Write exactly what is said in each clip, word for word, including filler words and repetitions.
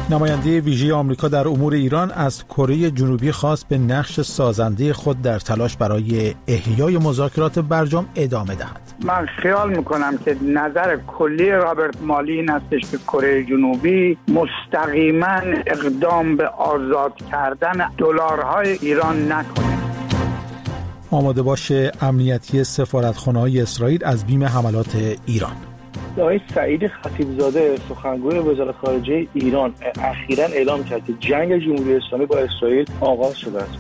نماینده ویژه آمریکا در امور ایران از کره جنوبی خواست به نقش سازنده خود در تلاش برای احیای مذاکرات برجام ادامه دهد. من خیال میکنم که نظر کلی رابرت مالی این استش که کره جنوبی مستقیما اقدام به آزاد کردن دلارهای ایران نکنه. آماده باشه امنیتی سفارتخانه‌های اسرائیل از بیم حملات ایران. آقای سعید خطیبزاده سخنگوی وزارت خارجه ایران اخیراً اعلام کرد که جنگ جمهوری اسلامی با اسرائیل آغاز شده است.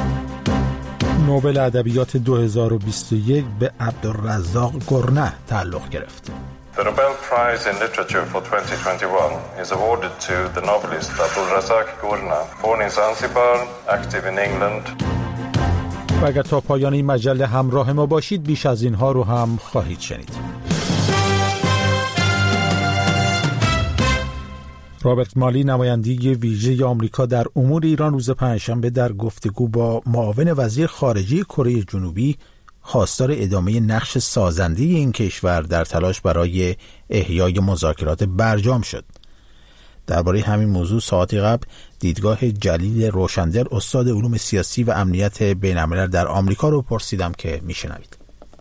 نوبل ادبیات دو هزار و بیست و یک به عبدالرزاق گرنه تعلق گرفت. The Nobel Prize in Literature for twenty twenty-one is awarded to the novelist Abdulrazak Gurnah, born in Zanzibar, active in England. و اگر تا پایان این مجله همراه ما باشید بیش از اینها رو هم خواهید شنید. رابرت مالی نماینده ویژه آمریکا در امور ایران روز پنجشنبه در گفتگو با معاون وزیر خارجه کره جنوبی خواستار ادامه نقش سازنده این کشور در تلاش برای احیای مذاکرات برجام شد. درباره همین موضوع ساعتی قبل دیدگاه جلیل روشندل استاد علوم سیاسی و امنیت بین‌الملل در آمریکا رو پرسیدم که میشنوید.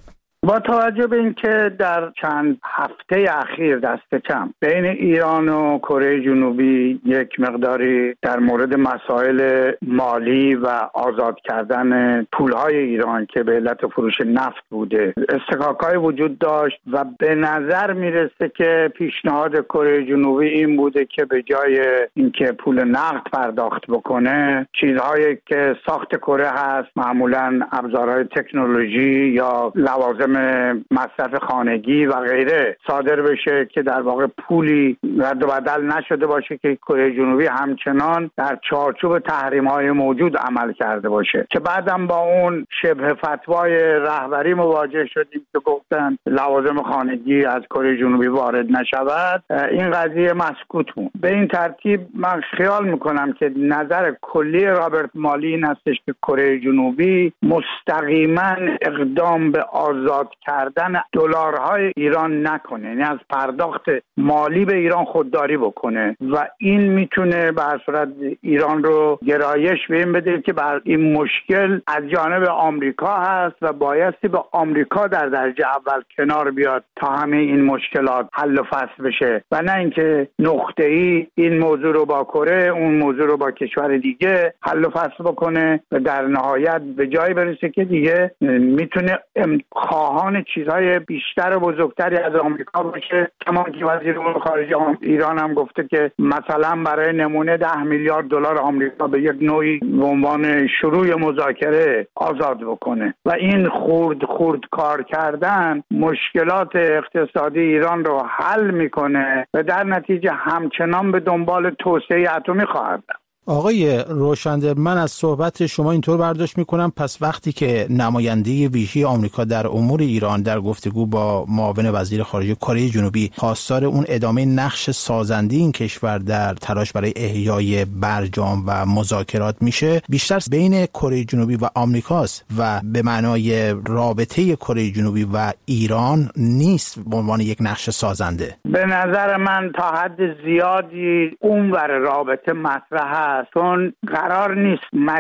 با توجه به اینکه در چند هفته اخیر دست کم بین ایران و کره جنوبی یک مقداری در مورد مسائل مالی و آزاد کردن پولهای ایران که به علت فروش نفت بوده استکاکای وجود داشت و به نظر میرسه که پیشنهاد کره جنوبی این بوده که به جای اینکه پول نقد پرداخت بکنه چیزهایی که ساخت کره هست معمولاً ابزارهای تکنولوژی یا لوازم مصرف خانگی و غیره صادر بشه که در واقع پولی رد و بدل نشده باشه که کره جنوبی همچنان در چارچوب تحریم‌های موجود عمل کرده باشه که بعدم با اون شبه فتوای رهبری مواجه شدیم که گفتن لوازم خانگی از کره جنوبی وارد نشود. این قضیه مسکوت بود. به این ترتیب من خیال میکنم که نظر کلی رابرت مالی این هستش که کره جنوبی مستقیما اقدام به آزاد کردن دلارهای ایران نکنه، یعنی از پرداخت مالی به ایران خودداری بکنه و این میتونه به هر صورت ایران رو گرایش به این بده که بر این مشکل از جانب آمریکا هست و بایستی به آمریکا در درجه اول کنار بیاد تا همه این مشکلات حل و فصل بشه و نه اینکه نقطه‌ای این موضوع رو با کره اون موضوع رو با کشور دیگه حل و فصل بکنه و در نهایت به جایی برسه که دیگه میتونه خواهان چیزهای بیشتر و بزرگتری از آمریکا باشه. کما که وزیر امور خارجه ایران هم گفته که مثلا برای نمونه ده میلیارد دلار آمریکا به یک نوعی به عنوان شروع مذاکره آزاد بکنه و این خورد خورد کار کردن مشکلات اقتصادی ایران رو حل میکنه و در نتیجه همچنان به دنبال توسعه اتمی خواهد بود. آقای روشندل، من از صحبت شما اینطور برداشت میکنم پس وقتی که نماینده ویژه آمریکا در امور ایران در گفتگو با معاون وزیر خارجه کره جنوبی خواستار اون ادامه نقش سازنده این کشور در تلاش برای احیای برجام و مذاکرات میشه بیشتر بین کره جنوبی و آمریکاست و به معنای رابطه کره جنوبی و ایران نیست به عنوان یک نقش سازنده. به نظر من تا حد زیادی اونور رابطه مطرح چون قرار نیست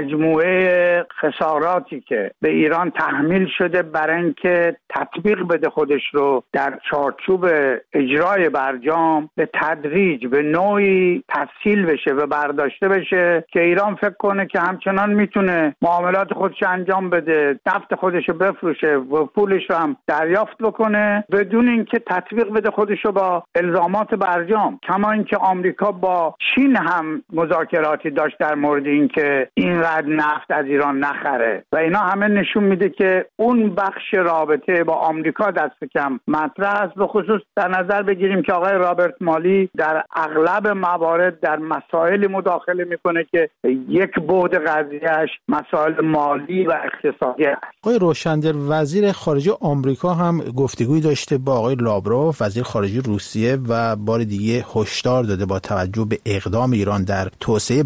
مجموعه خساراتی که به ایران تحمیل شده برای اینکه تطبیق بده خودش رو در چارچوب اجرای برجام به تدریج به نوعی تسهیل بشه و برداشته بشه که ایران فکر کنه که همچنان میتونه معاملات خودش انجام بده، نفت خودش رو بفروشه و پولش رو هم دریافت بکنه بدون اینکه تطبیق بده خودش رو با الزامات برجام. کما اینکه آمریکا با چین هم مذاکرات داشت در مورد این که اینقدر نفت از ایران نخره و اینا همه نشون میده که اون بخش رابطه با آمریکا دست کم مطرح است. به خصوص در نظر بگیریم که آقای رابرت مالی در اغلب موارد در مسائل مداخله میکنه که یک بعد قضیهش مسائل مالی و اقتصادی است. آقای روشندل، وزیر خارجه آمریکا هم گفتگوی داشته با آقای لاوروف وزیر خارجه روسیه و بار دیگه هشدار داده با توجه به اقدام ایران در توسعه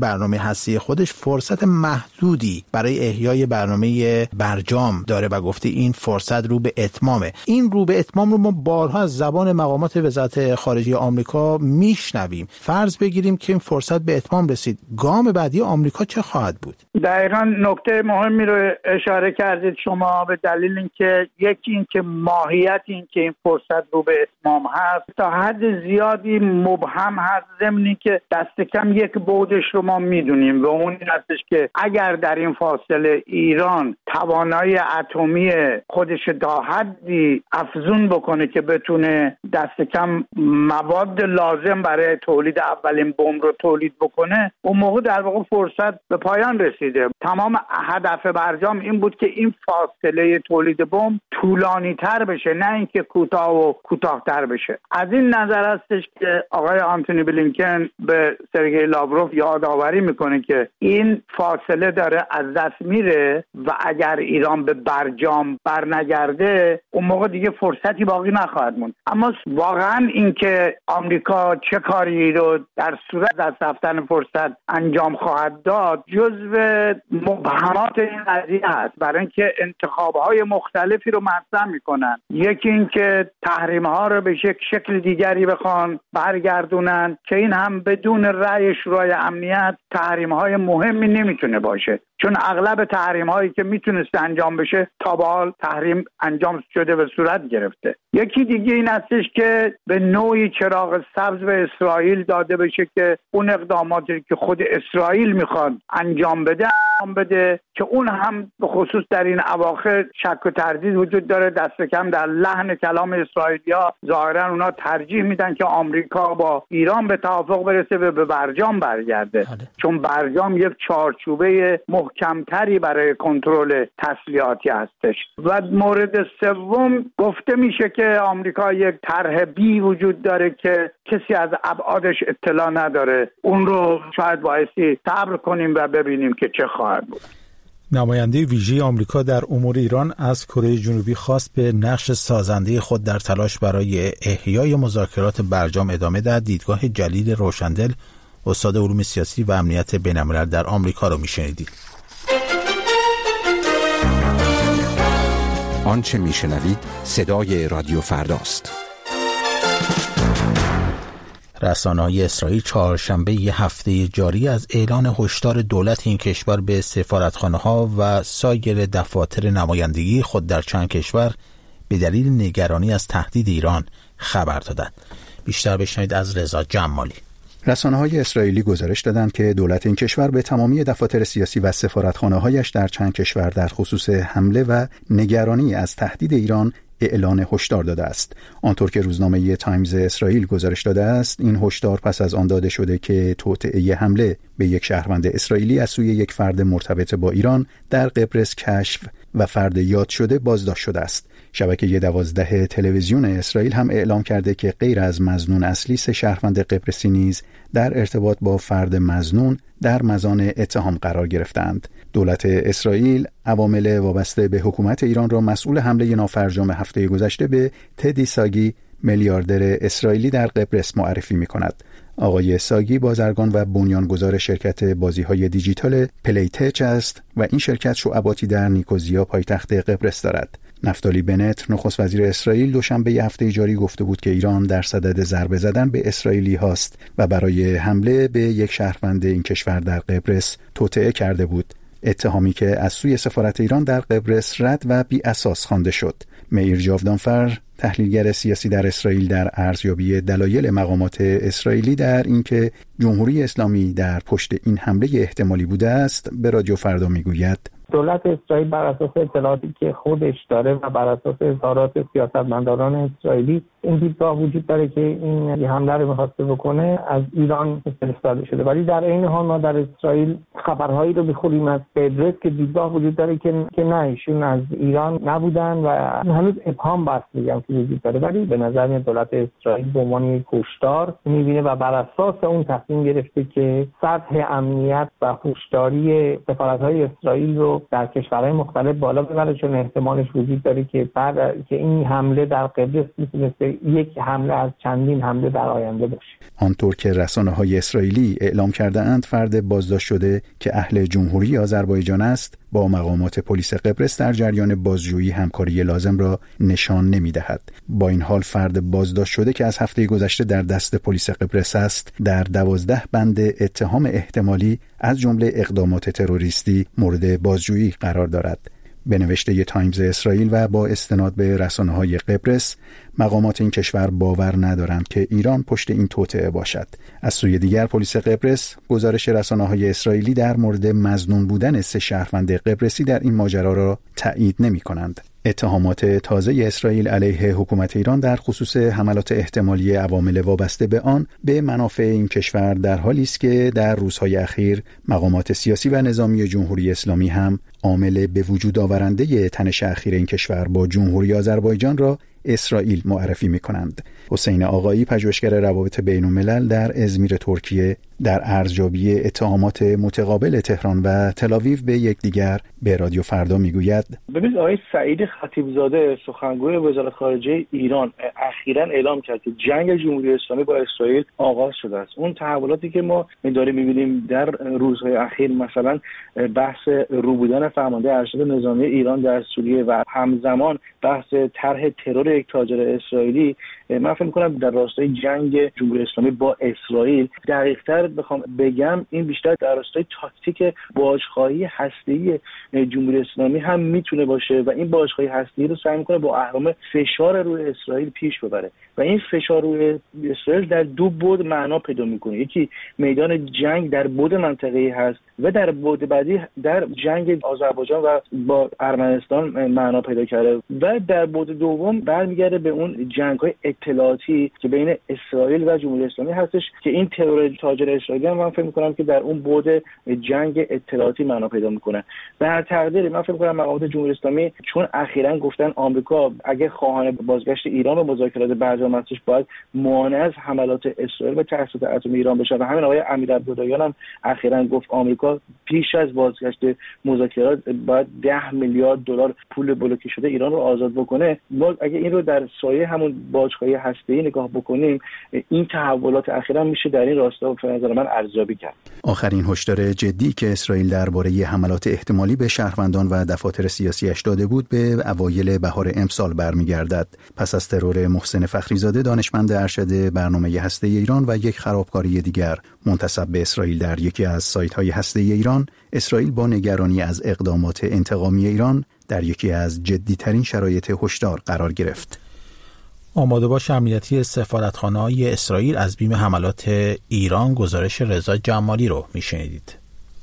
برنامه هستی خودش فرصت محدودی برای احیای برنامه برجام داره و گفته این فرصت رو به اتمامه. این رو به اتمام رو ما بارها از زبان مقامات وزارت خارجه آمریکا میشنویم. فرض بگیریم که این فرصت به اتمام رسید، گام بعدی آمریکا چه خواهد بود؟ دقیقاً نکته مهمی رو اشاره کردید شما، به دلیل اینکه یکی اینکه ماهیت این که این فرصت رو به اتمام هست تا حد زیادی مبهم هست، ضمن که دست کم یک بودش رو ما میدونیم و اون این هستش که اگر در این فاصله ایران توانایی اتمی خودش تا حدی افزون بکنه که بتونه دست کم مواد لازم برای تولید اولین بمب رو تولید بکنه، اون موقع در واقع فرصت به پایان رسیده. تمام هدف برجام این بود که این فاصله تولید بمب طولانی تر بشه، نه اینکه کوتاه و کوتاه‌تر بشه. از این نظر هستش که آقای آنتونی بلینکن به سرگئی لاوروف یادآوری میکنه که این فاصله داره از دست میره و اگر ایران به برجام برنگرده اون موقع دیگه فرصتی باقی نخواهد موند. اما واقعا اینکه آمریکا چه کاری رو در صورت دست رفتن فرصت انجام خواهد داد جزو مبهمات این قضیه است، برای اینکه انتخاب‌های مختلفی رو مطرح میکنن. یکی اینکه تحریم‌ها رو به یک شکل دیگری بخوان برگردونن که این هم بدون رأی شورای امنیت تحریم‌های مهمی نمیتونه باشه، چون اغلب تحریم‌هایی که میتونست انجام بشه تا به حال تحریم انجام شده و صورت گرفته. یکی دیگه این هستش که به نوعی چراغ سبز به اسرائیل داده بشه که اون اقداماتی که خود اسرائیل میخواد انجام بده انجام بده، که اون هم به خصوص در این اواخر شک و تردید وجود داره. دست کم در لحن کلام اسرائیلیا ظاهرا اونا ترجیح میدن که آمریکا با ایران به توافق برسه و به برجام برگرده، چون برجام یک چارچوبه محکمتری برای کنترل تسلیحاتی هستش. و مورد سوم گفته میشه که آمریکا یک طرح بی وجود داره که کسی از ابعادش اطلاع نداره، اون رو شاید بایستی صبر کنیم و ببینیم که چه خواهد بود. نماینده ویژه آمریکا در امور ایران از کره جنوبی خواست به نقش سازنده خود در تلاش برای احیای مذاکرات برجام ادامه دهد. دیدگاه جلیل روشندل، استاد علوم سیاسی و امنیت بین‌الملل در آمریکا رو میشنیدید. آنچه میشنوید صدای رادیو فرداست. رسانه‌های اسرائیل چهارشنبه هفته جاری از اعلان هشدار دولت این کشور به سفارتخانه‌ها و سایر دفاتر نمایندگی خود در چند کشور به دلیل نگرانی از تهدید ایران خبر دادند. بیشتر بشنوید از رضا جمالی. رسانه‌های اسرائیلی گزارش دادند که دولت این کشور به تمامی دفاتر سیاسی و سفارتخانه‌هایش در چند کشور در خصوص حمله و نگرانی از تهدید ایران اعلان هشدار داده است. آنطور که روزنامه تایمز اسرائیل گزارش داده است، این هشدار پس از آن داده شده که توطئه حمله به یک شهروند اسرائیلی از سوی یک فرد مرتبط با ایران در قبرس کشف و فرد یاد شده بازداشت شده است. شبکه دوازده تلویزیون اسرائیل هم اعلام کرده که غیر از مظنون اصلی سه شهروند قبرسی نیز در ارتباط با فرد مظنون در مزان اتهام قرار گرفتند. دولت اسرائیل عوامل وابسته به حکومت ایران را مسئول حمله نافرجام هفته گذشته به تدی ساگی، میلیاردر اسرائیلی در قبرس معرفی می‌کند. آقای ساگی بازرگان و بنیانگذار شرکت بازی‌های دیجیتال پلیتچ است و این شرکت شعباتی در نیکوزیا پایتخت قبرس دارد. نفتالی بنت نخست وزیر اسرائیل دوشنبه هفته جاری گفته بود که ایران در صدد ضربه زدن به اسرائیلی هاست و برای حمله به یک شهروند این کشور در قبرس توطئه کرده بود، اتهامی که از سوی سفارت ایران در قبرس رد و بی اساس خوانده شد. میر جاودانفر، تحلیلگر سیاسی در اسرائیل، در ارزیابی دلایل مقامات اسرائیلی در اینکه جمهوری اسلامی در پشت این حمله احتمالی بوده است، به رادیو فردا میگوید دولت اسرائیل بر اساس اطلاعاتی که خودش داره و بر اساس اظهارات سیاستمداران اسرائیلی این دیدگاه وجود داره که این حمله رو می‌خواسته بکنه از ایران فرستاده شده، ولی در این حال ما در اسرائیل خبرهایی رو می‌خوریم از قبرس که دیدگاه وجود داره که که نه ایشون از ایران نبودن و هنوز ابهام بس میگم که وجود داره، ولی به نظر میاد دولت اسرائیل به عنوان یک هشدار می‌بینه و بر اساس اون تصمیم گرفته که سطح امنیت و هوشداری سفارت‌های اسرائیل رو رو در کشورهای مختلف بالا ببره، چون احتمالش وجود داره که بعد که این حمله در قبرس مثل یک حمله از چندین حمله در آینده باشه. آنطور که رسانه‌های اسرائیلی اعلام کرده‌اند فرد بازداشت شده که اهل جمهوری آذربایجان است با مقامات پلیس قبرس در جریان بازجویی همکاری لازم را نشان نمی‌دهد. با این حال فرد بازداشت شده که از هفته گذشته در دست پلیس قبرس است در دوازده بند اتهام احتمالی از جمله اقدامات تروریستی مورد بازجویی قرار دارد. به نوشته تایمز اسرائیل و با استناد به رسانه‌های قبرس، مقامات این کشور باور ندارند که ایران پشت این توطئه باشد. از سوی دیگر پلیس قبرس گزارش رسانه‌های اسرائیلی در مورد مظنون بودن سه شهروند قبرسی در این ماجرا را تایید نمی‌کنند. اتهامات تازه اسرائیل علیه حکومت ایران در خصوص حملات احتمالی عوامل وابسته به آن به منافع این کشور در حالی است که در روزهای اخیر مقامات سیاسی و نظامی جمهوری اسلامی هم عامل به وجود آورنده تنش اخیر این کشور با جمهوری آذربایجان را اسرائیل معرفی می‌کنند. حسین آقایی، پژوهشگر روابط بین‌الملل در ازمیر ترکیه، در ارزیابی اتهامات متقابل تهران و تل‌آویو به یکدیگر به رادیو فردا میگوید: ببینید آقای سعید خطیبزاده سخنگوی وزارت خارجه ایران اخیراً اعلام کرد که جنگ جمهوری اسلامی با اسرائیل آغاز شده است. اون تحولاتی که ما داریم می‌بینیم در روزهای اخیر، مثلا بحث رو بودن فرمانده ارشد نظامی ایران در سوریه و همزمان بحث طرح ترور یک تاجر اسرائیلی، من فکر می‌کنم در راستای جنگ جمهوری اسلامی با اسرائیل، دقیق‌تر بخوام بگم این بیشتر در راستای تاکتیک باج‌خواهی هسته‌ای جمهوری اسلامی هم میتونه باشه و این باج‌خواهی هسته‌ای رو سعی می‌کنه با اهرام فشار روی اسرائیل پیش ببره و این فشار روی اسرائیل در دو بعد معنا پیدا می‌کنه. یکی میدان جنگ در بعد منطقه‌ای هست و در بعد بعدی در جنگ آذربایجان و با ارمنستان معنا پیدا کرده و در بعد دوم برمیگرده به اون جنگ‌های اطلاعاتی که بین اسرائیل و جمهوری اسلامی هستش که این ترور تاجر اسرائیلی هم من فکر می‌کنم که در اون بعد جنگ اطلاعاتی معنا پیدا می‌کنه. به هر تقدیر من فکر می‌کنم مقامات جمهوری اسلامی چون اخیراً گفتن آمریکا اگه خواهان بازگشت ایران و مذاکرات برجام هستش باید مانع از حملات اسرائیل و تأسیسات اتمی ایران بشه و همین آقای امیرعبداللهیان هم اخیراً گفت آمریکا پیش از بازگشت مذاکرات باید ده میلیارد دلار پول بلوکه شده ایران رو آزاد بکنه. ما اگه این رو در سایه همون باج‌خواهی هسته‌ای نگاه بکنیم، این تحولات اخیراً میشه در این راستا به نظر من ارزیابی کرد. آخرین هشدار جدی که اسرائیل درباره حملات احتمالی به شهروندان و دفاتر سیاسیش داده بود به اوایل بهار امسال برمیگردد. پس از ترور محسن فخریزاده دانشمند ارشد برنامه هسته‌ای ایران و یک خرابکاری دیگر منتسب به اسرائیل در یکی از سایت‌های هسته‌ای ایران، اسرائیل با نگرانی از اقدامات انتقامی ایران در یکی از جدی‌ترین شرایط هشدار قرار گرفت. آماده باش امنیتی سفارتخانه‌های اسرائیل از بیم حملات ایران، گزارش رضا جمالی رو میشنیدید.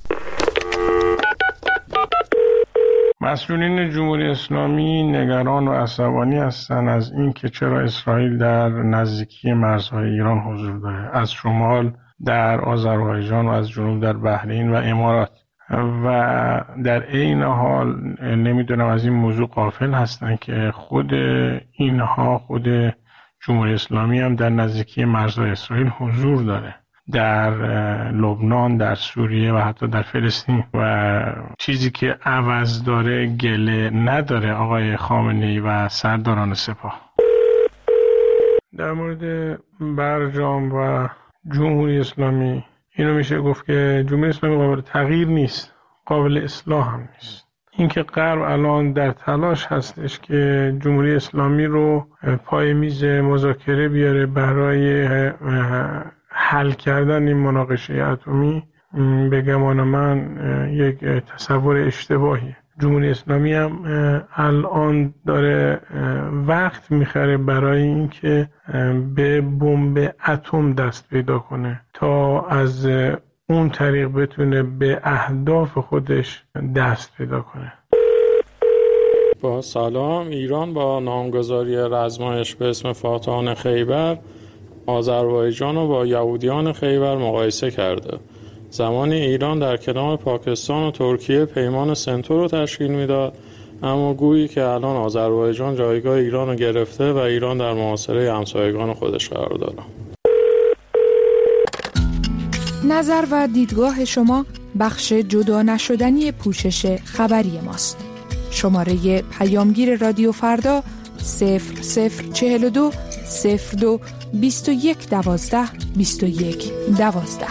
مسئولین جمهوری اسلامی نگران و عصبانی هستند از اینکه چرا اسرائیل در نزدیکی مرزهای ایران حضور داره، از شمال در آذربایجان و از جنوب در بحرین و امارات، و در عین حال نمیدونم از این موضوع غافل هستن که خود اینها خود جمهوری اسلامی هم در نزدیکی مرزهای اسرائیل حضور داره، در لبنان، در سوریه و حتی در فلسطین، و چیزی که عوض داره گله نداره آقای خامنه‌ای و سرداران سپاه. در مورد برجام و جمهوری اسلامی اینو میشه گفت که جمهوری اسلامی قابل تغییر نیست، قابل اصلاح هم نیست. اینکه غرب الان در تلاش هستش که جمهوری اسلامی رو پای میز مذاکره بیاره برای حل کردن این مناقشه اتمی، به گمان من یک تصور اشتباهیه. جمهوری اسلامی هم الان داره وقت میخره برای اینکه به بمب اتم دست پیدا کنه تا از اون طریق بتونه به اهداف خودش دست پیدا کنه. با سلام، ایران با نامگذاری رزمایش به اسم فاتحان خیبر آذربایجان رو با یهودیان خیبر مقایسه کرده. زمانی ایران در کنار پاکستان و ترکیه پیمان سنتو رو تشکیل میداد، اما گویی که الان آذربایجان جایگاه ایران رو گرفته و ایران در محاصره همسایگان خودش قرار داره. نظر و دیدگاه شما بخش جدا نشدنی پوشش خبری ماست. شماره پیامگیر رادیو فردا صفر صفر چهل و دو صفر دو بیست و یک دوازده بیست و یک دوازده.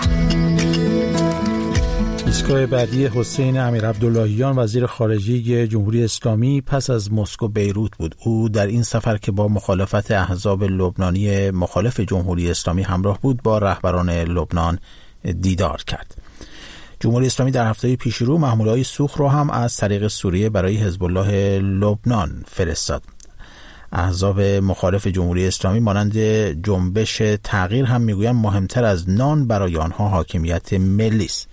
ایستگاه بعدی حسین امیرعبداللهیان وزیر خارجه جمهوری اسلامی پس از مسکو بیروت بود. او در این سفر که با مخالفت احزاب لبنانی مخالف جمهوری اسلامی همراه بود با رهبران لبنان دیدار کرد. جمهوری اسلامی در هفته پیش رو محموله‌های سوخت رو هم از طریق سوریه برای حزب الله لبنان فرستاد. احزاب مخالف جمهوری اسلامی مانند جنبش تغییر هم میگویند مهمتر از نان برای آنها حاکمیت ملی است.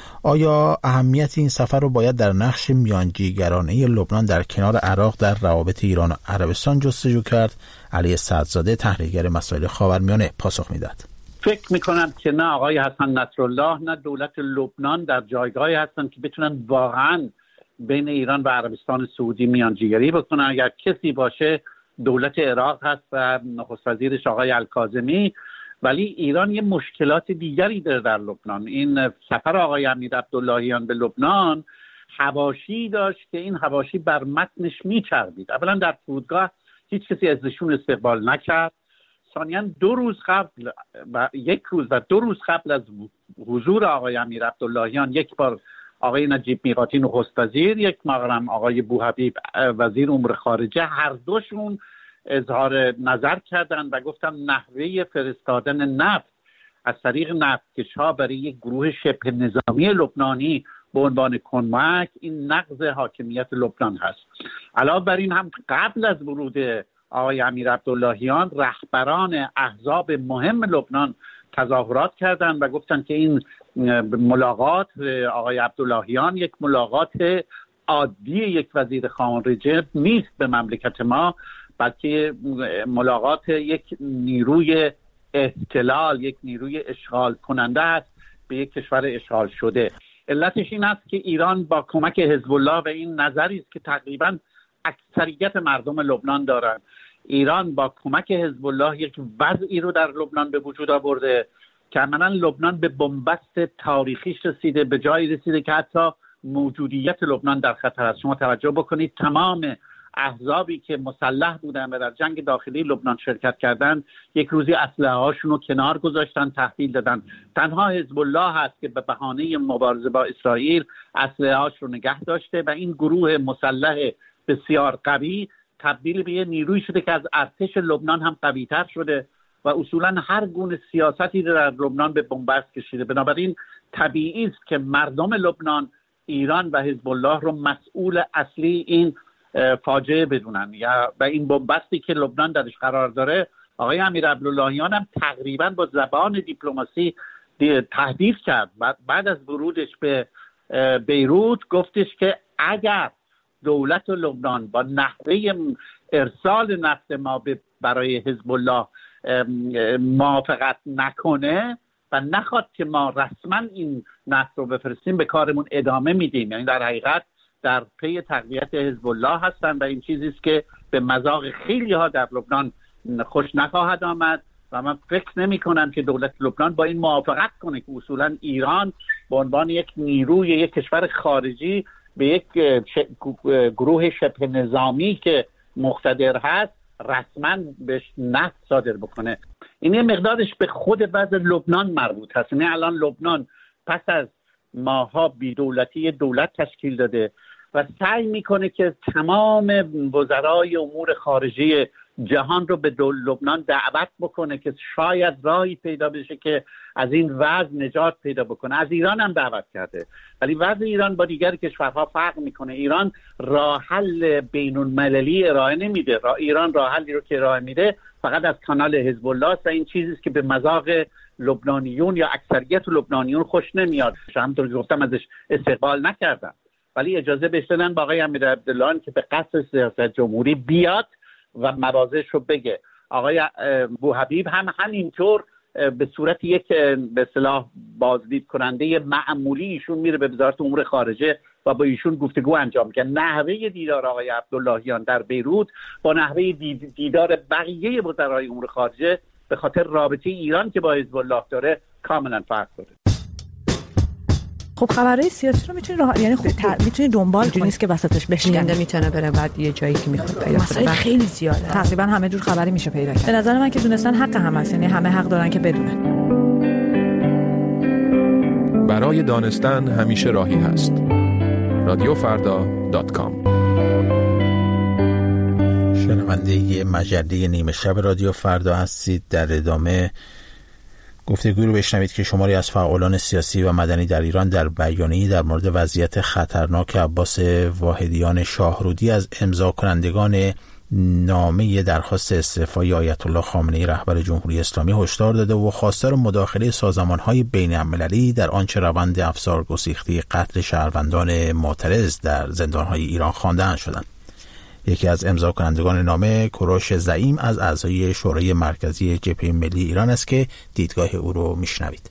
آیا اهمیت این سفر رو باید در نقش میانجیگرانه لبنان در کنار عراق در روابط ایران و عربستان جستجو کرد؟ علی سعدزاده تحلیلگر مسائل خاورمیانه پاسخ میداد. فکر میکنم که نه آقای حسن نصرالله نه دولت لبنان در جایگاهی هستند که بتونن واقعا بین ایران و عربستان سعودی میانجیگری بکنن. اگر کسی باشه دولت عراق هست و نخست وزیرش آقای الکاظمی، ولی ایران یه مشکلات دیگری داره در لبنان. این سفر آقای امیرعبداللهیان به لبنان حواشی داشت که این حواشی بر متنش میچربید. اولا در فرودگاه هیچ کسی ازشون استقبال نکرد. ثانیاً دو روز قبل و یک روز و دو روز قبل از حضور آقای امیرعبداللهیان یک بار آقای نجیب میقاتی نخست وزیر، یک بارم آقای بوحبیب وزیر امور خارجه، هر دوشون اظهار نظر کردند و گفتم نحوه فرستادن نفت از طریق نفتکش‌ها برای یک گروه شبه نظامی لبنانی به عنوان کمک این نقض حاکمیت لبنان هست. علاوه بر این هم قبل از ورود آقای امیرعبداللهیان رهبران احزاب مهم لبنان تظاهرات کردند و گفتند که این ملاقات آقای عبداللهیان یک ملاقات عادی یک وزیر خارجه نیست به مملکت ما، بلکه ملاقات یک نیروی احتلال، یک نیروی اشغال کننده است به یک کشور اشغال شده. علتش این است که ایران با کمک حزب الله و این نظری است که تقریبا اکثریت مردم لبنان دارند، ایران با کمک حزب الله یک وضعی رو در لبنان به وجود آورده که عملاً لبنان به بنبست تاریخیش رسیده، به جایی رسیده که حتی موجودیت لبنان در خطر است. شما توجه بکنید تمام احزابی که مسلح بودن و در جنگ داخلی لبنان شرکت کردن یک روزی اسلحه هاشون رو کنار گذاشتن، تحویل دادن. تنها حزب الله هست که به بهانه مبارزه با اسرائیل اسلحه هاش رو نگه داشته و این گروه مسلح بسیار قوی تبدیل به یه نیروی شده که از ارتش لبنان هم قوی‌تر شده و اصولا هر گونه سیاستی در لبنان به بنبست کشیده. بنابراین طبیعی است که مردم لبنان ایران و حزب الله رو مسئول اصلی این فاجعه بدونن یا و این بنبستی که لبنان درش قرار داره. آقای امیرعبداللهیان هم تقریبا با زبان دیپلماسی تهدید کرد. بعد از ورودش به بیروت گفتش که اگر دولت لبنان با نحوه ارسال نفت ما برای حزب الله موافقت نکنه و نخواد که ما رسما این نفت رو بفرستیم به کارمون ادامه میدیم. یعنی در حقیقت در پی تقویت حزب الله هستن و این چیزی است که به مذاق خیلی ها در لبنان خوش نخواهد آمد و من فکر نمی کنم که دولت لبنان با این موافقت کنه که اصولا ایران به عنوان یک نیروی یک کشور خارجی به یک گروه شبه نظامی که مقتدر هست رسما بهش نفت صادر بکنه. این یه مقدارش به خود وضع لبنان مربوط هست. یعنی الان لبنان پس از ماها بی‌دولتی دولت تشکیل داده و سعی میکنه که تمام وزرای امور خارجه جهان رو به لبنان دعوت بکنه که شاید راهی پیدا بشه که از این وضع نجات پیدا بکنه. از ایران هم دعوت کرده، ولی وضع ایران با دیگر کشورها فرق میکنه. ایران راه حل بین المللی ارائه نمیده. را ایران راه حلی رو که ارائه میده فقط از کانال حزب الله و این چیزی است که به مذاق لبنانیون یا اکثریت لبنانیون خوش نمیاد. همونطور که گفتم ازش استقبال نکردم، ولی اجازه بهش دادن با آقای امیرعبداللهیان که به قصد سیاست جمهوری بیاد و مواضعش رو بگه. آقای بوحبیب هم همینطور به صورت یک به اصطلاح بازدید کننده معمولی ایشون میره به وزارت امور خارجه و با ایشون گفتگو انجام میده. نحوه دیدار آقای عبداللهیان در بیروت با نحوه دیدار بقیه وزرای امور خارجه به خاطر رابطه ایران که با حزب الله داره کاملا فرق داره. خب خبرهای سیاسی رو میتونی راه... یعنی خب ت... میتونی دنبال کنی، نیست که وسطش بشکنه، میتونه بره بعد یه جایی که میخواد پیدا کنه. مسائل خیلی زیاده، تقریبا همه جور خبری میشه پیدا کرد. به نظر من که دونستن حق هم هست، یعنی همه حق دارن که بدونن. برای دانستن همیشه راهی هست. رادیو فردا دات کام. شنونده مجله نیمه شب رادیو فردا هستید. در ادامه گفتگوی رو بشنوید که شماری از فعالان سیاسی و مدنی در ایران در بیانیه‌ای در مورد وضعیت خطرناک عباس واحدیان شاهرودی از امضا کنندگان نامه درخواست استعفای آیت الله خامنه‌ای رهبر جمهوری اسلامی هشدار داده و خواستار مداخله سازمان‌های بین‌المللی در آنچه روند افسار گسیخته قتل شهروندان معترض در زندان‌های ایران خوانده‌اند شدند. یکی از امضا کنندگان نامه کوروش زعیم از اعضای شورای مرکزی جبهه ملی ایران است که دیدگاه او رو میشنوید.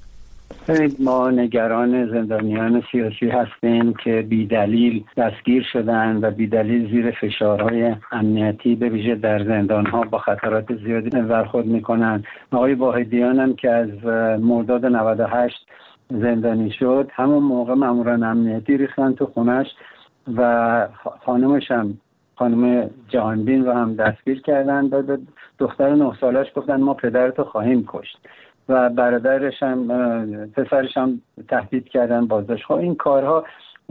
ما نگران زندانیان سیاسی هستیم که بی دلیل دستگیر شدن و بی دلیل زیر فشارهای امنیتی به ویژه در زندان‌ها با خطرات زیادی برخورد می‌کنند. آقای واحدیان هم که از مرداد نود و هشت زندانی شد، همون موقع ماموران امنیتی ریختن تو خونش و خانمش هم خانم جهانبین رو هم دستگیر کردن. بعد دختر نه سالش گفتن ما پدرتو خواهیم کشت و برادرش هم پسرش هم تهدید کردن بازداشت. خب این کارها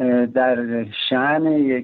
در شأن یک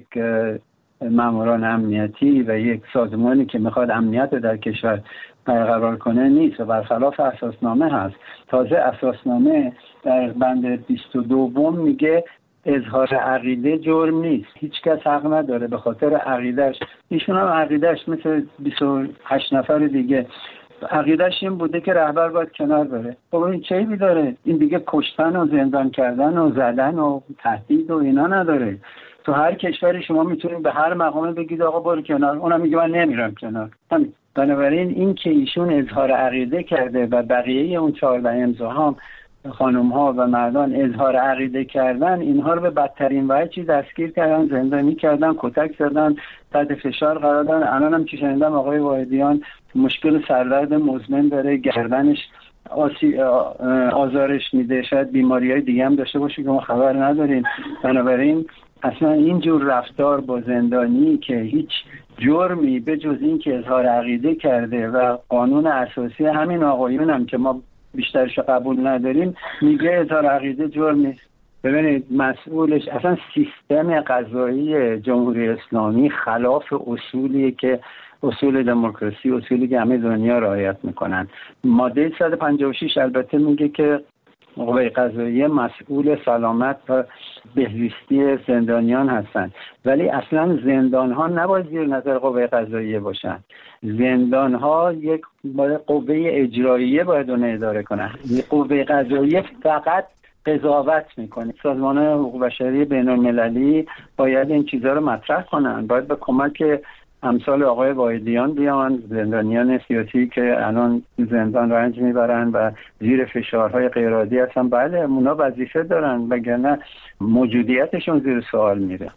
ماموران امنیتی و یک سازمانی که میخواد امنیت رو در کشور برقرار کنه نیست و برخلاف اساسنامه هست. تازه اساسنامه در بند بیست و دو میگه اظهار عقیده جرم نیست، هیچ کس حق نداره به خاطر عقیدهش، ایشون هم عقیدهش مثل بیست و هشت نفر دیگه عقیدهش این بوده که رهبر باید کنار بره. خب این چه ایبی داره؟ این دیگه کشتن و زندان کردن و زدن و تهدید و اینا نداره. تو هر کشوری شما میتونید به هر مقام بگید آقا برو کنار، اونم میگه من نمیرم کنار. همین. بنابراین این که ایشون اظهار عقیده کرده و بقیه اون چهارده امضا هم خانم ها و مردان اظهار عقیده کردن، اینها رو به بدترین وجهی دستگیر کردن، زندانی کردن، کتک زدن، تحت فشار قرار دادن. الان هم که شنیدم آقای واحدیان مشکل سردرد مزمن داره، گردنش آسی آزارش میده، شاید بیماری‌های دیگه هم داشته باشه که ما خبر نداریم. بنابراین اصلا اینجور رفتار با زندانی که هیچ جرمی به جز این که اظهار عقیده کرده و قانون اساسی همین آقایون هم که ما بیشترش قبول نداریم میگه اظهار عقیده جرم نیست. ببینید مسئولش اصلا سیستم قضایی جمهوری اسلامی خلاف اصولی که اصول دموکراسی، اصولی که همه دنیا رعایت میکنن. ماده صد و پنجاه و شش البته میگه که قوه قضاییه مسئول سلامت و بهزیستی زندانیان هستند، ولی اصلا زندان ها نباید زیر نظر قوه قضاییه باشن. زندان ها یک قوه اجراییه باید اون اداره کنن. قوه قضاییه فقط قضاوت میکنه. سازمان حقوق بشری بین المللی باید این چیزها رو مطرح کنن، باید به کمک امثال آقای واحدیان بیان، زندانیان سیاسی که الان زندان رنج میبرن و زیر فشارهای غیرعادی هستن. بله اونا وظیفه دارن، وگرنه موجودیتشون زیر سوال میره.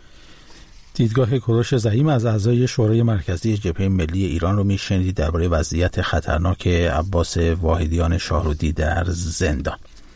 دیدگاه کوروش زعیم از اعضای شورای مرکزی جبهه ملی ایران رو میشنیدید درباره وضعیت خطرناک عباس واحدیان شاهرودی در زندان.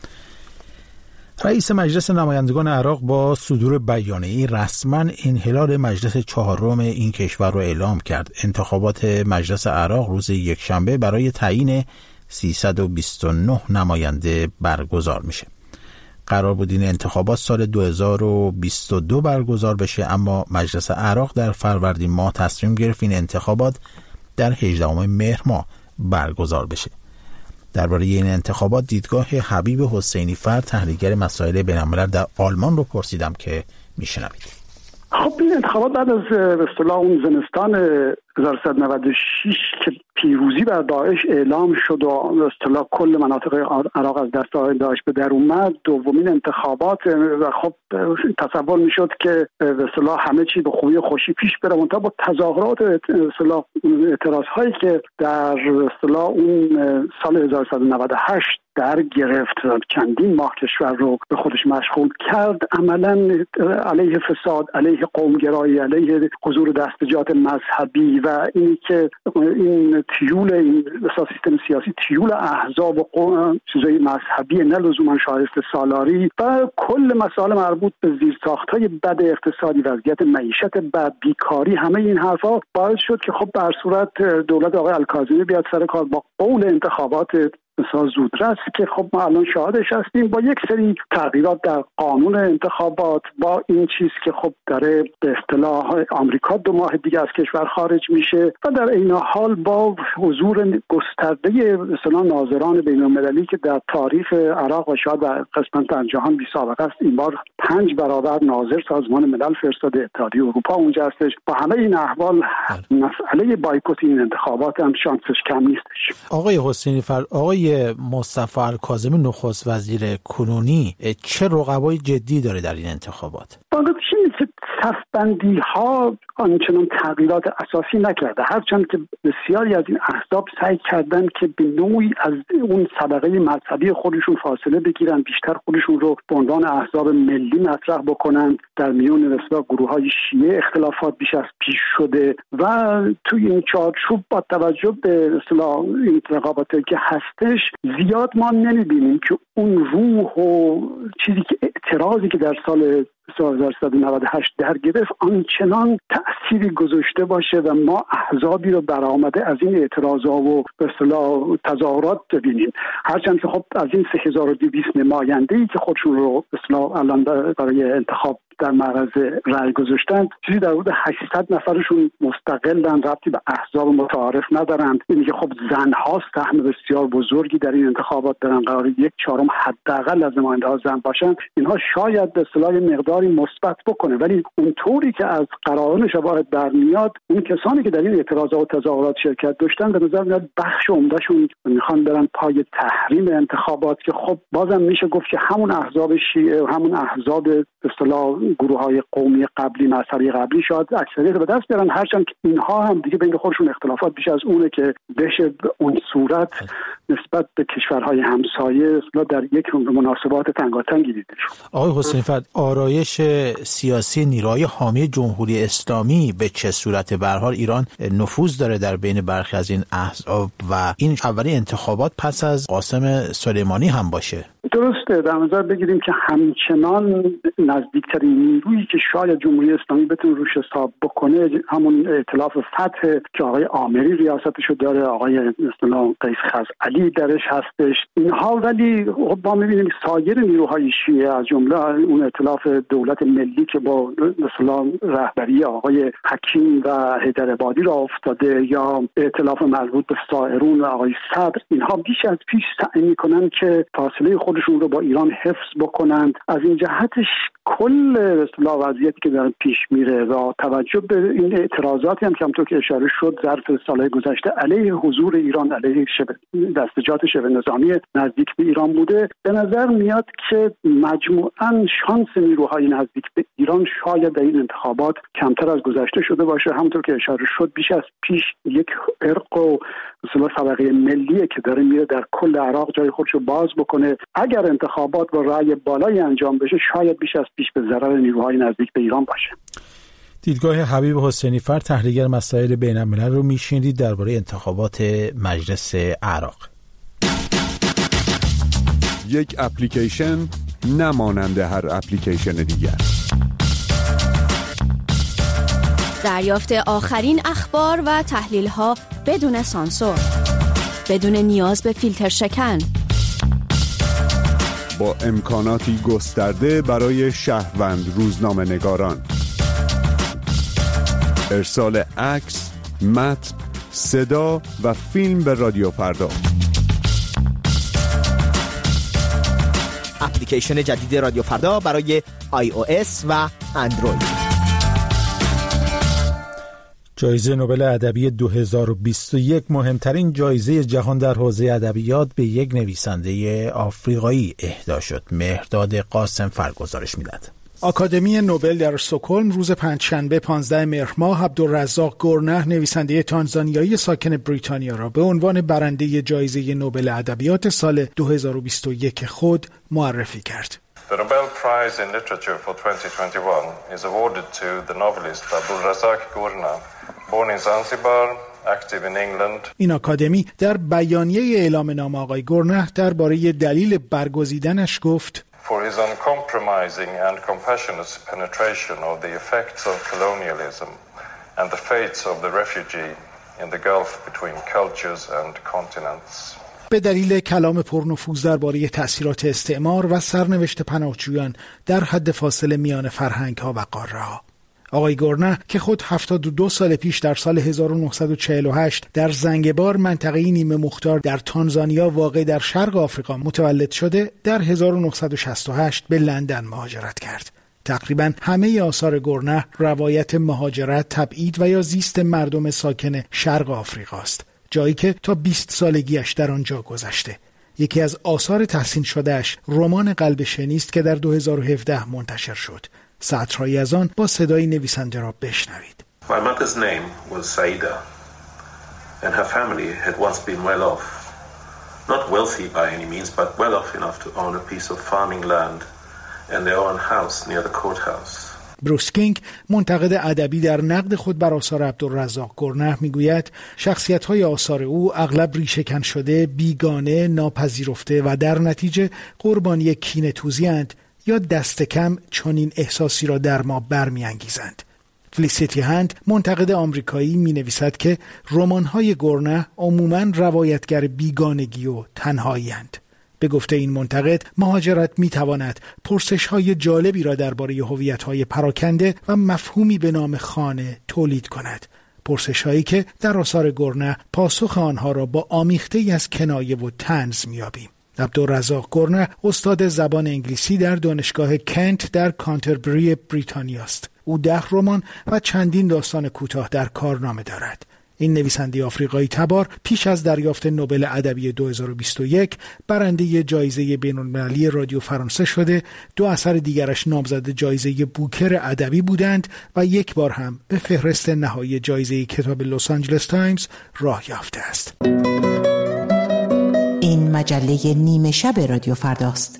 رئیس مجلس نمایندگان عراق با صدور بیانیه‌ای رسما انحلال مجلس چهارم این کشور را اعلام کرد. انتخابات مجلس عراق روز یکشنبه برای تعیین سیصد و بیست و نه نماینده برگزار میشه. قرار بود این انتخابات سال دو هزار و بیست و دو برگزار بشه، اما مجلس عراق در فروردین ماه تصمیم گرفت این انتخابات در هجدهم مهر ماه برگزار بشه. درباره این انتخابات دیدگاه حبیب حسینی فر، تحلیلگر مسائل بین‌الملل در آلمان رو پرسیدم که میشنوید. خب این انتخابات بعد از به اصطلاح اون زمستان هزار و سیصد و نود و شش که پیروزی بر داعش اعلام شد و به اصطلاح کل مناطق عراق از دست داعش به در اومد، دومین انتخابات و خب تصور میشد که به اصطلاح همه چی به خوبی و خوشی پیش بره، منتها با تظاهرات به اصطلاح اعتراض هایی که در به اصطلاح اون سال هزار و سیصد و نود و هشت در گرفت، چندین ماه کشور رو به خودش مشغول کرد، عملاً علیه فساد، علیه قومگرایی، علیه حضور دستجات مذهبی و اینی که این تیول این سیستم سیاسی تیول احزاب و چیزای مذهبی نه لزوما شایسته سالاری و کل مسائل مربوط به زیرساخت‌های بد اقتصادی، وضعیت معیشت بد، بیکاری، همه این حرفا باعث شد که خب بر صورت دولت آقای الکاظمی بیاد سر کار با قول انتخابات بسیار زودرس که خب ما الان شاهدش هستیم، با یک سری تغییرات در قانون انتخابات، با این چیز که خب داره به اصطلاح آمریکا دو ماه دیگه از کشور خارج میشه و در این حال با حضور گسترده به اصطلاح ناظران بین‌المللی که در تاریخ عراق و شاید در قسمت در جهان بی سابقه است، این بار پنج برابر ناظر سازمان ملل فرستاده، اتحادیه اروپا اونجا هستش. با همه این احوال مسئله بایکوت این انتخابات هم شانسش کم نیستش. آقای حسینی فر آقای مصطفی الکاظمی نخست وزیر کنونی چه رقبای جدی داره در این انتخابات؟ واقعا که صف‌بندی ها آنچنان تغییرات اساسی نکرده، هرچند که بسیاری از این احزاب سعی کردن که به نوعی از اون طبقه مذهبی خودشون فاصله بگیرن، بیشتر خودشون رو به عنوان احزاب ملی مطرح بکنن. در میون مثلا گروه‌های شیعه اختلافات بیش از پیش شده و توی این چارچوب با توجه به اصطلاح این رقابتی که هستش زیاد ما نمی‌بینیم که اون روح و چیزی که اعتراضی که در سال هزار و سیصد و نود و هشت در گرفت آنچنان تأثیری گذاشته باشه و ما احزابی رو برآمده از این اعتراضا و به اصطلاح تظاهرات ببینیم. هرچند که خب از این سه هزار و دویست نماینده‌ای که خودشون رو به اصطلاح الان برای انتخاب در معرض رأی گذاشتن، چیزی در حدود هشتصد نفرشون مستقلن، ربطی به احزاب متعارف ندارند. اینی که خب زن‌ها سهم بسیار بزرگی در این انتخابات دارن، قرار یک چهارم حداقل از نماینده‌ها زن باشن. اینها شاید به اصطلاح مقداری مثبت بکنه، ولی اونطوری که از قراران شواهد برمیاد اون کسانی که در این اعتراضات و تظاهرات شرکت داشتن به نظر میاد بخش عمدهشون میخوان برن پای تحریم انتخابات، که خب بازم میشه گفت که همون احزاب شیعه و همون احزاب به اصطلاح گروه‌های قومی قبلی مذهبی قبلی شاید اکثریت به دست بیارن، هرچند که اینها هم دیگه بین خودشون اختلافات بیش از اونه که بشه به اون صورت نسبت به کشورهای همسایه در یک مناسبات تنگاتنگی دیده شد. آقای حسینی فر آرایش سیاسی نیروهای حامی جمهوری اسلامی به چه صورت؟ به هر حال ایران نفوذ داره در بین برخی از این احزاب و این اولین انتخابات پس از قاسم سلیمانی هم باشه. درسته، در نظر بگیریم که همچنان نزدیکترین نیرویی که شاید جمهوری اسلامی بتونه روش حساب بکنه همون ائتلاف فتح که آقای آمری ریاستشو داره، آقای مثلا قیس خزعلی درش هستش. اینها ولی خب ما می‌بینیم سایر نیروهای شیعه از جمله اون ائتلاف دولت ملی که با مثلا رهبری آقای حکیم و حیدرآبادی را افتاده، یا ائتلاف مربوط به سائرون و آقای صدر، اینها بیش از پیش سعی می‌کنن که فاصله خودشون رو با ایران حفظ بکنند. از این جهتش کل اصطلاح وضعیتی که داره پیش میره و توجه به این اعتراضاتی هم که همونطور که اشاره شد ظرف سالهای گذشته علیه حضور ایران، علیه شبه دستجات شبه نظامی نزدیک به ایران بوده، به نظر میاد که مجموعاً شانس نیروهای نزدیک به ایران شاید در این انتخابات کمتر از گذشته شده باشه. همونطور که اشاره شد بیش از پیش یک ارق و اصطلاح طبقه ملیه که داره میره در کل عراق جای خودش رو باز بکنه. اگر انتخابات با رأی بالایی انجام بشه شاید بیش از پیش به ضرر نیروهای نزدیک به ایران باشه. دیدگاه حبیب حسینی فر تحلیلگر مسائل بین الملل رو میشنیدید درباره انتخابات مجلس عراق. یک اپلیکیشن نمانند هر اپلیکیشن دیگر. دریافت آخرین اخبار و تحلیل‌ها بدون سانسور، بدون نیاز به فیلتر شکن، با امکاناتی گسترده برای شهروند روزنامه نگاران. ارسال عکس، متن، صدا و فیلم به رادیو فردا. اپلیکیشن جدید رادیو فردا برای آی او اس و اندروید. جایزه نوبل ادبی دو هزار و بیست و یک مهمترین جایزه جهان در حوزه ادبیات به یک نویسنده آفریقایی اهدا شد. مهرداد قاسم فر گزارش می‌دهد. آکادمی نوبل در استکهلم روز پنجشنبه پانزده مهر ماه عبدالرزاق گورنه نویسنده تانزانیایی ساکن بریتانیا را به عنوان برنده جایزه نوبل ادبیات سال دو هزار و بیست و یک خود معرفی کرد. The Nobel Prize in Literature for twenty twenty-one is awarded to the novelist Abdulrazak Gurnah Born in Zanzibar, active in England. این آکادمی در بیانیه اعلام نام آقای گورنه درباره دلیل برگزیدنش گفت For his uncompromising and compassionate penetration of the effects of colonialism and the fates of the refugee in the gulf between cultures and continents. به دلیل کلام پرنفوذ درباره تأثیرات استعمار و سرنوشت پناهجویان در حد فاصله میان فرهنگ‌ها و قاره‌ها. آقای گورنه که خود هفتاد و دو سال پیش در سال هزار و نهصد و چهل و هشت در زنگبار منطقه نیمه مختار در تانزانیا واقع در شرق آفریقا متولد شده، در هزار و نهصد و شصت و هشت به لندن مهاجرت کرد. تقریباً همه آثار گورنه روایت مهاجرت، تبعید و یا زیست مردم ساکن شرق آفریقا است، جایی که تا بیست سالگیش در آنجا گذشته. یکی از آثار تحسین شدهش رمان قلب شنی است که در دو هزار و هفده منتشر شد. سطرهایی از آن با صدای نویسنده را بشنوید. My mother's name was Saida and her family had once been well off. Not wealthy by any means, but well off enough to own a piece of farming land and their own house near the courthouse. بروس کینگ منتقد ادبی در نقد خود بر آثار عبدالرزاق گورنه میگوید شخصیت‌های آثار او اغلب ریشه‌کن شده، بیگانه، ناپذیرفته و در نتیجه قربانی کینه‌توزی‌اند یا دست کم چنین احساسی را در ما برمی‌انگیزند. فلیسیتی هند منتقد آمریکایی می‌نویسد که رمان‌های گورنه عموماً روایتگر بیگانگی و تنهایی‌اند. به گفته این منتقد، مهاجرت می‌تواند پرسش‌های جالبی را درباره هویت‌های پراکنده و مفهومی به نام خانه تولید کند. پرسش‌هایی که در آثار گورنه پاسخ آنها را با آمیخته‌ای از کنایه و طنز می‌یابیم. عبدالرزاق گورنه استاد زبان انگلیسی در دانشگاه کنت در کانتربری بریتانیا است. او ده رمان و چندین داستان کوتاه در کارنامه دارد. این نویسنده آفریقایی تبار پیش از دریافت نوبل ادبی دو هزار و بیست و یک برنده جایزه بین‌المللی رادیو فرانسه شده. دو اثر دیگرش نامزد جایزه بوکر ادبی بودند و یک بار هم به فهرست نهایی جایزه کتاب لس آنجلس تایمز راه یافته است. این مجله نیمه شب رادیو فرداست.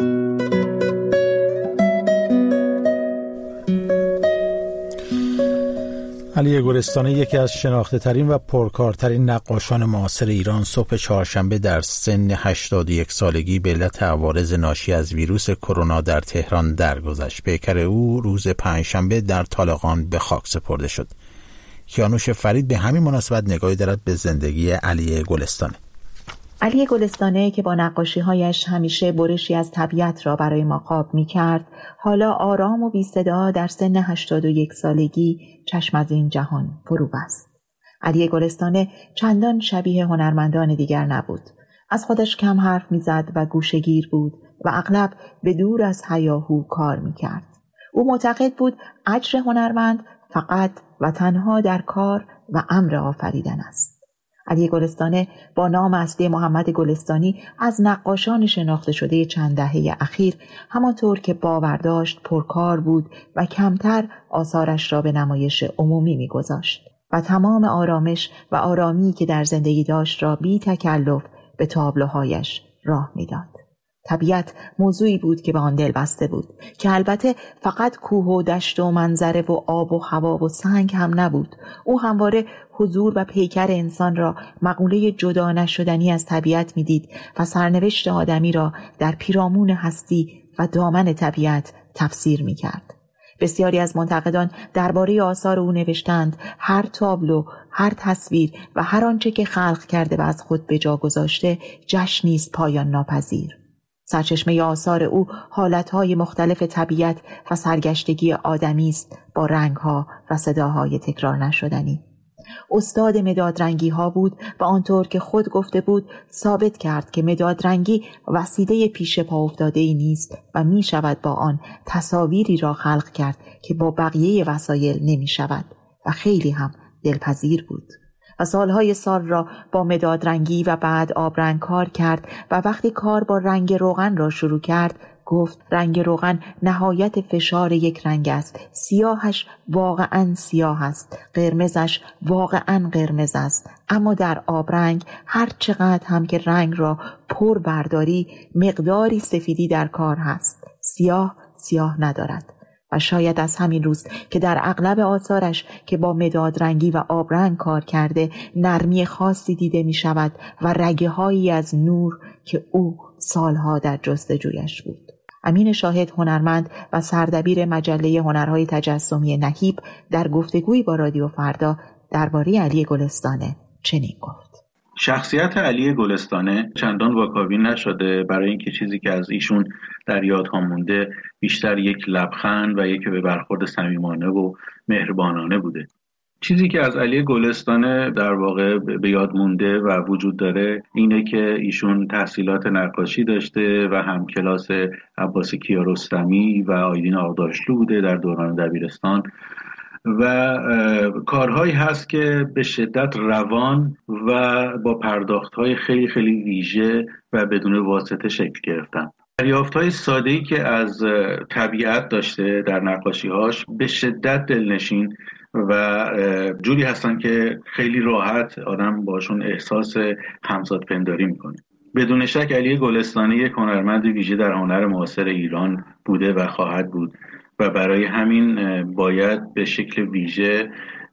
علی گلستانی یکی از شناخته ترین و پرکارترین نقاشان معاصر ایران صبح چهارشنبه در سن هشتاد و یک سالگی به علت عوارض ناشی از ویروس کرونا در تهران درگذشت. پیکر او روز پنجشنبه در طالقان به خاک سپرده شد. کیانوش فرید به همین مناسبت نگاهی دارد به زندگی علی گلستانی. علی گلستانه که با نقاشی‌هایش همیشه برشی از طبیعت را برای ما خواب می‌کرد، حالا آرام و بی‌صدا در سن هشتاد و یک سالگی چشم از این جهان فرو بست. علی گلستانه چندان شبیه هنرمندان دیگر نبود. از خودش کم حرف می‌زد و گوشه‌گیر بود و اغلب به دور از هیاهو کار می‌کرد. او معتقد بود اجر هنرمند فقط و تنها در کار و امر آفریدن است. علی گلستانه با نام اصلی محمد گلستانی از نقاشان شناخته شده چند دهه اخیر همانطور که باور داشت پرکار بود و کمتر آثارش را به نمایش عمومی می‌گذاشت و تمام آرامش و آرامی که در زندگی داشت را بی تکلف به تابلوهایش راه می‌داد. طبیعت موضوعی بود که به آن دل بسته بود که البته فقط کوه و دشت و منظره و آب و هوا و سنگ هم نبود. او همواره حضور و پیکر انسان را مقوله جدا نشدنی از طبیعت می‌دید و سرنوشت آدمی را در پیرامون هستی و دامن طبیعت تفسیر می‌کرد. بسیاری از منتقدان درباره آثار او نوشتند هر تابلو، هر تصویر و هر آنچه که خلق کرده و از خود به جا گذاشته جشنی است پایان ناپذیر. سرچشمه آثار او حالتهای مختلف طبیعت و سرگشتگی آدمی است با رنگها و صداهای تکرار نشدنی. استاد مدادرنگی ها بود و آنطور که خود گفته بود ثابت کرد که مدادرنگی وسیله پیش پا افتاده ای نیست و می شود با آن تصاویری را خلق کرد که با بقیه وسایل نمی شود و خیلی هم دلپذیر بود. و سالهای سال را با مدادرنگی و بعد آبرنگ کار کرد و وقتی کار با رنگ روغن را شروع کرد گفت رنگ روغن نهایت فشار یک رنگ است. سیاهش واقعا سیاه است، قرمزش واقعا قرمز است، اما در آبرنگ هر چقدر هم که رنگ را پر برداری مقداری سفیدی در کار هست. سیاه سیاه ندارد. و شاید از همین روز که در اغلب آثارش که با مداد رنگی و آبرنگ کار کرده نرمی خاصی دیده می شود و رگه هایی از نور که او سالها در جستجویش بود. امین شاهد هنرمند و سردبیر مجله هنرهای تجسمی نهیب در گفتگویی با رادیو فردا درباره علی گلستانه چنین گفت: شخصیت علی گلستانه چندان واکاوی نشده، برای اینکه چیزی که از ایشون در یادها مونده بیشتر یک لبخند و یک به برخورد صمیمانه و مهربانانه بوده. چیزی که از علی گلستانه در واقع به یاد مونده و وجود داره اینه که ایشون تحصیلات نقاشی داشته و هم کلاس عباس کیارستمی و آیدین آقداشلو بوده در دوران دبیرستان و کارهایی هست که به شدت روان و با پرداخت‌های خیلی خیلی ویژه و بدون واسطه شکل گرفتن. دریافت‌های ساده‌ای که از طبیعت داشته در نقاشی‌هاش به شدت دلنشین و جوری هستن که خیلی راحت آدم باشون احساس همزادپنداری میکنه. بدون شک علی گلستانی یک هنرمند ویژه در هنر معاصر ایران بوده و خواهد بود و برای همین باید به شکل ویژه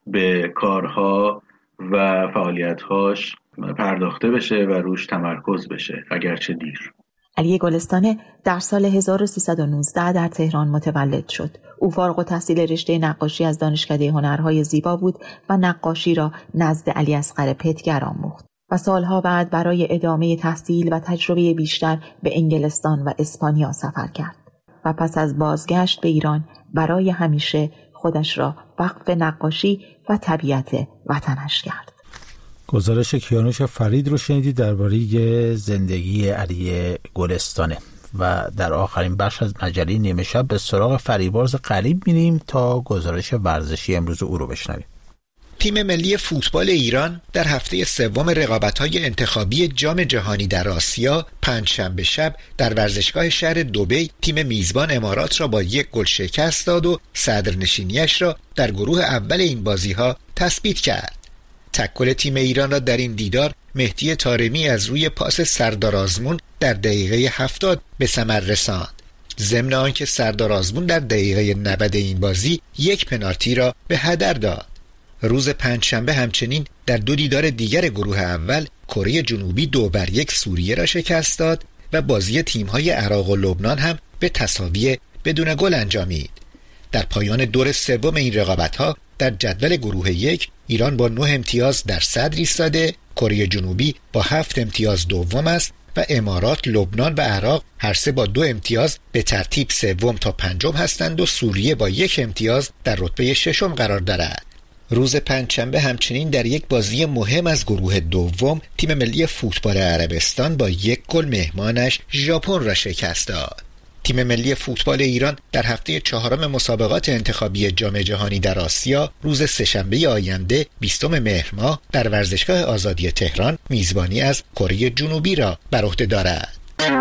به کارها و فعالیت‌هاش پرداخته بشه و روش تمرکز بشه اگرچه دیر. علی گلستانه در سال هزار و سیصد و نوزده در تهران متولد شد. او فارغ التحصیل رشته نقاشی از دانشکده هنرهای زیبا بود و نقاشی را نزد علی اصغر پتگر آموخت و سالها بعد برای ادامه تحصیل و تجربه بیشتر به انگلستان و اسپانیا سفر کرد و پس از بازگشت به ایران برای همیشه خودش را وقف نقاشی و طبیعت وطنش کرد. گزارش کیانوش فرید رو شنیدید درباره زندگی علی گلستانه و در آخرین بخش از مجله نیمه شب به سراغ فریبرز قلیب میریم تا گزارش ورزشی امروز او رو بشنویم. تیم ملی فوتبال ایران در هفته سوم رقابت‌های انتخابی جام جهانی در آسیا پنجشنبه شب در ورزشگاه شهر دبی تیم میزبان امارات را با یک گل شکست داد و صدرنشینیش را در گروه اول این بازی‌ها تثبیت کرد. تک گل تیم ایران را در این دیدار مهدی طارمی از روی پاس سردار آزمون در دقیقه هفتاد به ثمر رساند. ضمن آنکه سردار آزمون در دقیقه نود این بازی یک پنالتی را به هدر داد. روز پنجشنبه همچنین در دو دیدار دیگر گروه اول کره جنوبی دو بر یک سوریه را شکست داد و بازی تیم‌های عراق و لبنان هم به تساوی بدون گل انجامید. در پایان دور سوم این رقابت‌ها در جدول گروه یک ایران با نه امتیاز در صدر ایستاده، کره جنوبی با هفت امتیاز دوم است و امارات، لبنان و عراق هر سه با دو امتیاز به ترتیب سوم تا پنجم هستند و سوریه با یک امتیاز در رتبه ششم قرار دارد. روز پنجشنبه همچنین در یک بازی مهم از گروه دوم تیم ملی فوتبال عربستان با یک گل مهمانش ژاپن را شکست داد. تیم ملی فوتبال ایران در هفته چهارم مسابقات انتخابی جام جهانی در آسیا روز سه‌شنبه آینده بیستم مهر ماه در ورزشگاه آزادی تهران میزبانی از کره جنوبی را بر عهده دارد.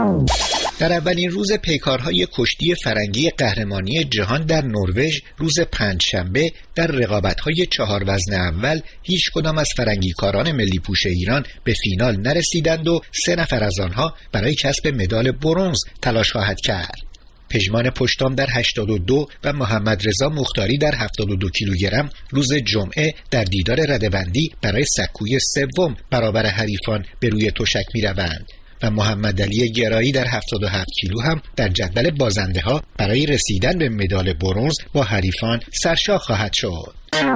در اولین روز پیکارهای کشتی فرنگی قهرمانی جهان در نروژ روز پنجشنبه در رقابت‌های چهار وزن اول هیچ کدام از فرنگیکاران ملی پوش ایران به فینال نرسیدند و سه نفر از آنها برای کسب مدال برنز تلاش خواهد کرد. پژمان پشتام در هشتاد و دو و محمد رضا مختاری در هفتاد و دو کیلوگرم روز جمعه در دیدار رده‌بندی برای سکوی سوم برابر حریفان به روی تشک می‌روند و محمد علی گرایی در هفتاد و هفت کیلو هم در جدول بازنده ها برای رسیدن به مدال برنز با حریفان سرشاخ خواهد شد.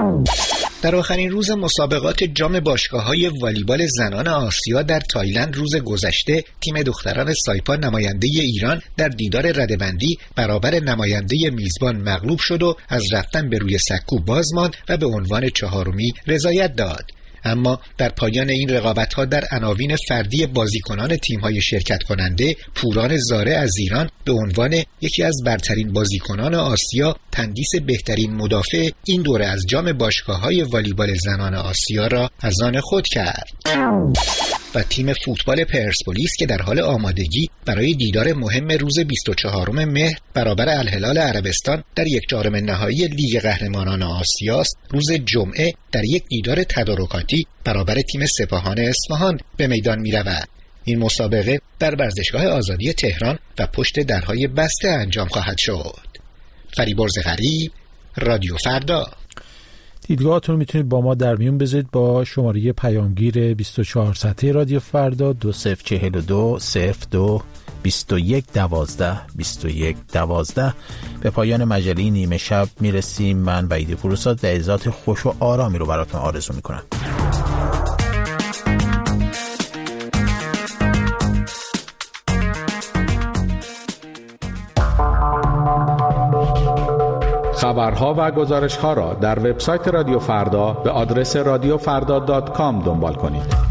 در آخرین روز مسابقات جام باشگاه‌های والیبال زنان آسیا در تایلند روز گذشته تیم دختران سایپا نماینده ایران در دیدار رده‌بندی برابر نماینده میزبان مغلوب شد و از رفتن به روی سکو باز ماند و به عنوان چهارمی رضایت داد. اما در پایان این رقابت‌ها در عناوین فردی بازیکنان تیم‌های شرکت کننده پوران زاره از ایران به عنوان یکی از برترین بازیکنان آسیا تندیس بهترین مدافع این دوره از جام باشگاه‌های والیبال زنان آسیا را از آن خود کرد. و تیم فوتبال پرسپولیس که در حال آمادگی برای دیدار مهم روز بیست و چهارم مهر برابر الهلال عربستان در یک چهارم نهایی لیگ قهرمانان آسیا است، روز جمعه در یک دیدار تدارکاتی برابر تیم سپاهان اصفهان به میدان می رود. این مسابقه در ورزشگاه آزادی تهران و پشت درهای بسته انجام خواهد شد. فریبرز غریب، رادیو فردا. دیدگاهتون میتونید با ما در میون بذارید با شماره پیامگیر بیست و چهار سطحی رادیو فردا دو صفر چهل و دو صفر دو بیست و یک دوازده بیست و یک دوازده. به پایان مجله نیمه شب میرسیم. من وحید پوروزاد لحظات خوش و آرامی رو براتون آرزو میکنم. خبرها و گزارش‌ها را در وبسایت رادیو فردا به آدرس رادیو فردا دات کام دنبال کنید.